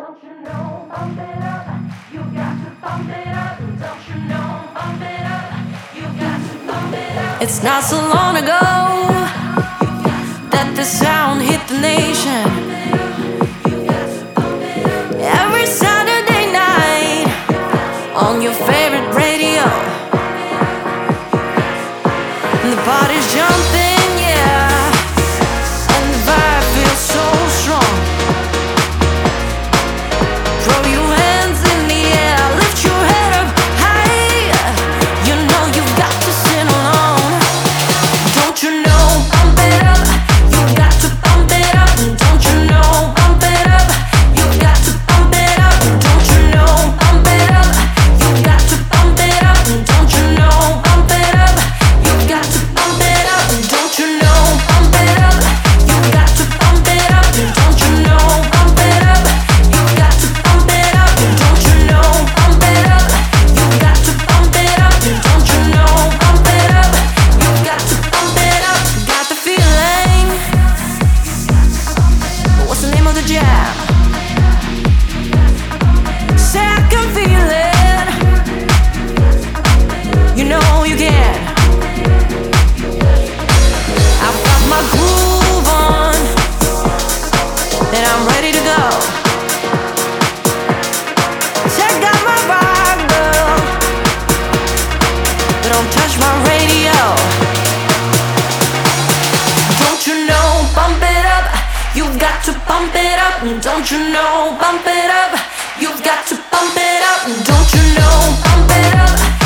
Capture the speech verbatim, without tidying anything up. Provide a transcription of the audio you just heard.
Don't you know, bump it up. You got to bump it up. Don't you know, bump it up. You got to bump it up. It's not so long ago that the sound hit the nation. Every Saturday night on your favorite radio, and the party's jumping, yeah, and the vibe feels so strong. Throw your hands in the air, lift your head up high. You know you've got to sing along. Don't you know, bump it up. You've got to bump it up. Don't you know, bump it up. You've got to bump it up. Don't you know, bump it up. You've got to bump it up. Don't you know, bump it up. You've got to bump it up. Don't you know, bump it up. You've got to bump it up. Don't you know, bump it up. You've got to bump it up. Don't you know, bump it up. You've got to bump it up. Don't you know, bump it up. You've got to bump it up. Got the feeling. What's the name of the jam? Say I can feel it. You know you can. I've got my groove on, and I'm ready to go. Check out my vibe, girl. Don't touch my radio. Don't you know, bump it up. You've got to bump it up. Don't you know, bump it up. You've got to bump it up. Don't you know, bump it up.